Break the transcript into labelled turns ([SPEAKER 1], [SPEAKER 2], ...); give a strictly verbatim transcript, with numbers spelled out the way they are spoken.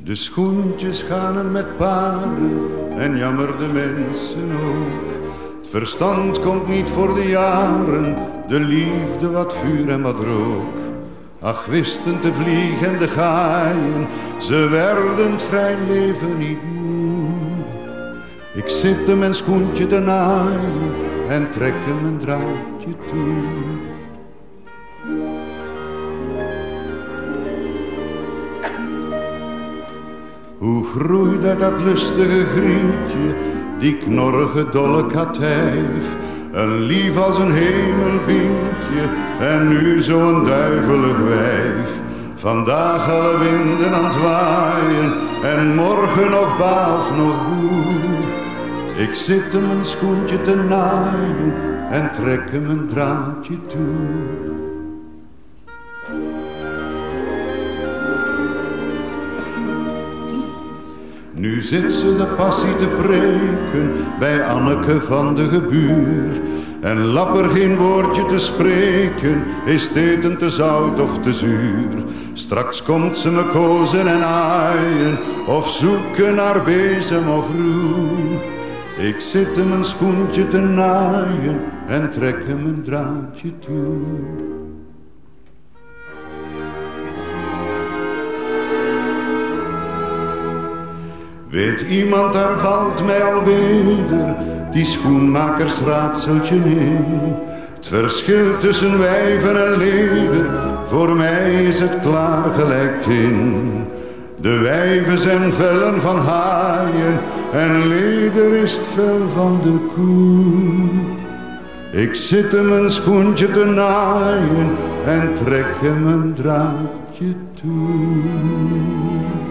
[SPEAKER 1] De schoentjes gaan er met paren en jammer de mensen ook. Het verstand komt niet voor de jaren, de liefde wat vuur en wat rook. Ach, wisten te vliegen en te gaaien, ze werden het vrij leven niet moe. Ik zit hem mijn schoentje te naaien en trek hem een draadje toe. Hoe groeit uit dat lustige grietje, die knorrige dolle katijf. Een lief als een hemelbiertje en nu zo'n duivelig wijf. Vandaag alle winden aan het waaien en morgen nog baaf nog boer. Ik zit hem een schoentje te naaien en trek hem een draadje toe. Nu zit ze de passie te preken bij Anneke van de gebuur. En lapper geen woordje te spreken, is het eten te zout of te zuur. Straks komt ze me kozen en aaien, of zoeken naar bezem of roer. Ik zit hem een schoentje te naaien en trek hem een draadje toe. Weet iemand, daar valt mij alweer die schoenmakersraadseltje in. Het verschil tussen wijven en leder, voor mij is het klaar gelijk tin. De wijven zijn vellen van haaien en leder is het vel van de koe. Ik zit hem een schoentje te naaien en trek hem een draadje toe.